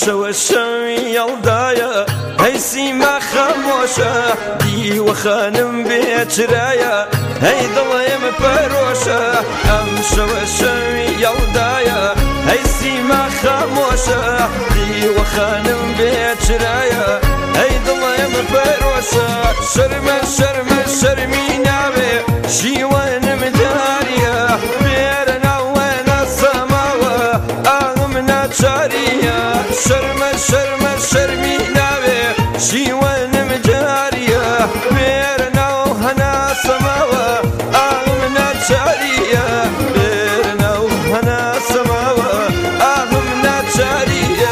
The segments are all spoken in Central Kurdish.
شەوە شەوی یەڵدایە هەی سیما خەمۆشە دیوە خانم بێچرایە هەی دڵێم پەرۆشە ئەم شەوە شەوی یەڵدایە هەی سیما خەمۆشە دیوە خانم بێچرایە هەی دڵێم پەرۆشە شەرمە شەرمە شەرمی ناوێ شیوەنم داریە بێرە ناوێنە سەماوە ئاغم ناچاریە شەرمە شەرمە شەرمی ناوێ شیوەنم جاریە بێرە ناو هەنا سەماوە ئاغم ناچاریە بێرە ناو هەنا سەماوە ئاغم ناچاریە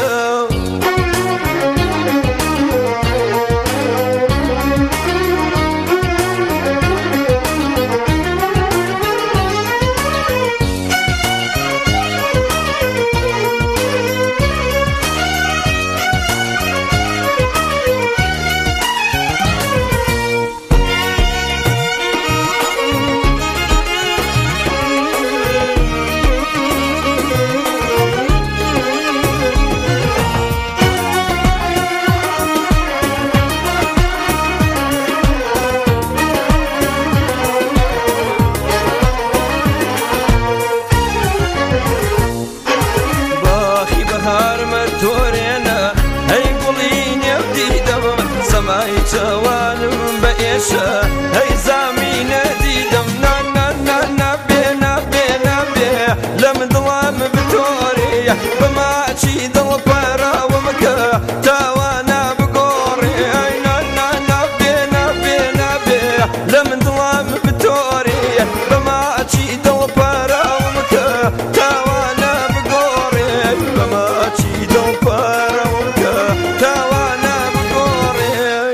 تۆرێنە هەی گوڵی نێودیدەم سەمای چاوانم بە ئێشە هەی زامینە دیدەم نابێ نابێ نابێ لەم دڵام بتۆرێ بەماچی دڵ پەراوەمکە تاوانە بگۆڕێ نابێ نابێ نابێ لەم دڵام بتۆرێ بەماچی دڵ پەراوەمکە تاوانە بگۆڕێ بەماچی دڵ پەراوەمکە تاوانە بگۆڕێ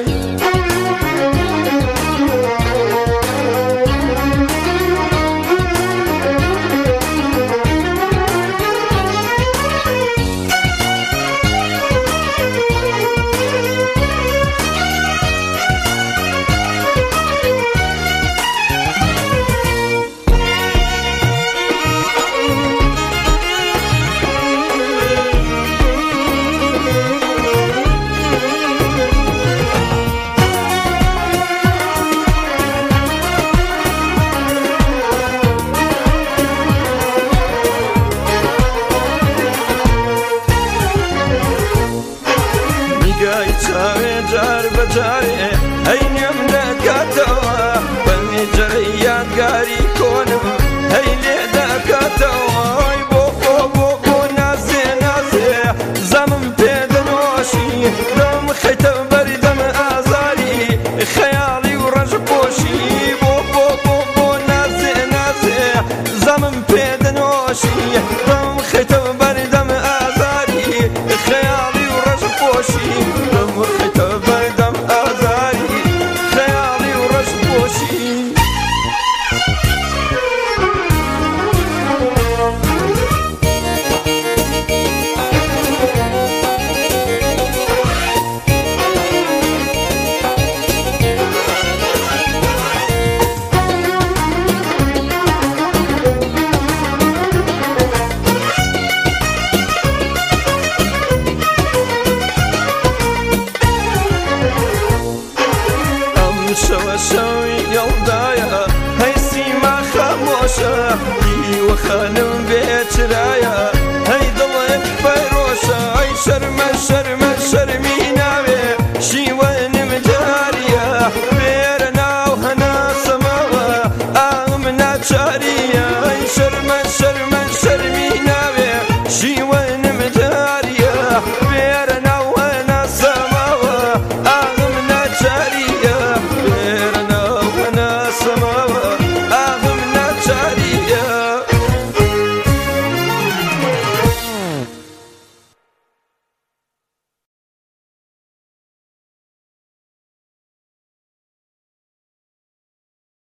چاوێ جار بەجارێ هەی نێم نەکاتەوە بەنی جەرەی یادگاری کۆنم هەی لێ دەکاتەوە بۆ نازێ نازێ زەمم پێدەنۆشی دەم خەیتە بەردەم ئازاری خەیاڵی و ڕەشپۆشی بۆ نازێ نازێ زەمم پێدەنۆشی دەم خەیتە بەردەم ئازاری خەیاڵی و ڕەشپۆشی خەیتە بەردەم ئازاری خەیاڵی و ڕەشپۆشی شەوە شەوی یەڵدایە هەی سیما خەمۆشە دیوە خانم بێچرایە هەی دڵێم پەرۆشە هەی شەرمە شەرمە شەرمی